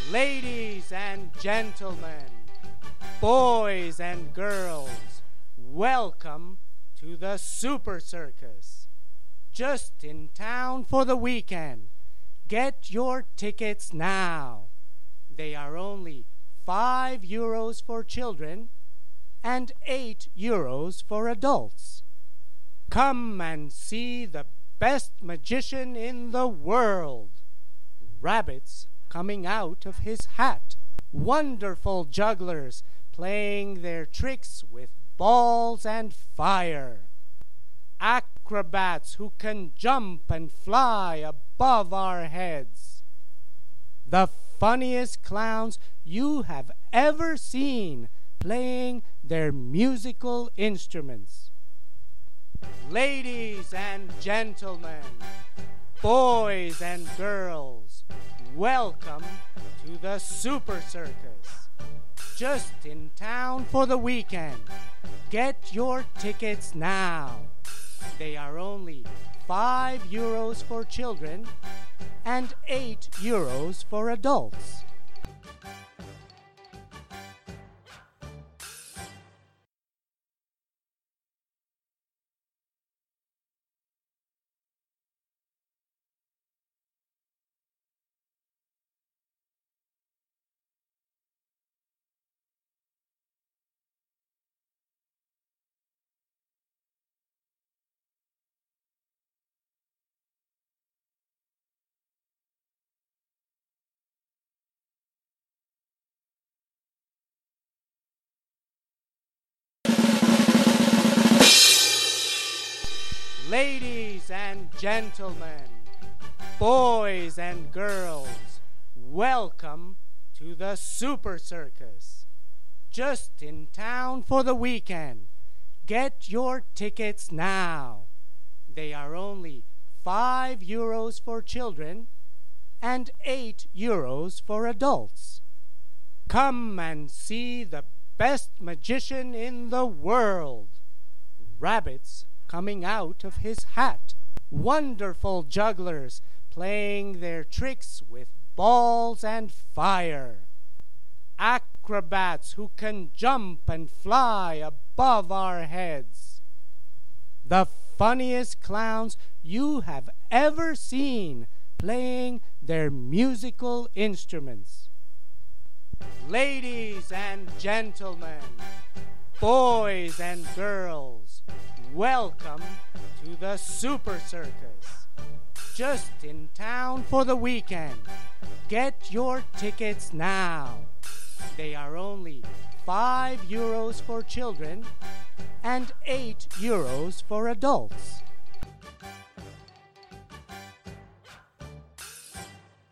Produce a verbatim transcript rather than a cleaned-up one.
Ladies and gentlemen, boys and girls, welcome to the Super Circus. Just in town for the weekend. Get your tickets now. They are only five euros for children and eight euros for adults. Come and see the best magician in the world. Rabbits coming out of his hat. Wonderful jugglers playing their tricks with balls and fire. Acrobats who can jump and fly above our heads. The funniest clowns you have ever seen playing their musical instruments. Ladies and gentlemen, boys and girls, welcome to the Super Circus. Just in town for the weekend. Get your tickets now. They are only five euros for children and eight euros for adults. Ladies and gentlemen, boys and girls, welcome to the Super Circus. Just in town for the weekend. Get your tickets now. They are only five euros for children and eight euros for adults. Come and see the best magician in the world. Rabbits coming out of his hat. Wonderful jugglers playing their tricks with balls and fire. Acrobats who can jump and fly above our heads. The funniest clowns you have ever seen playing their musical instruments. Ladies and gentlemen, boys and girls, welcome to the Super Circus. Just in town for the weekend. Get your tickets now. They are only five euros for children and eight euros for adults.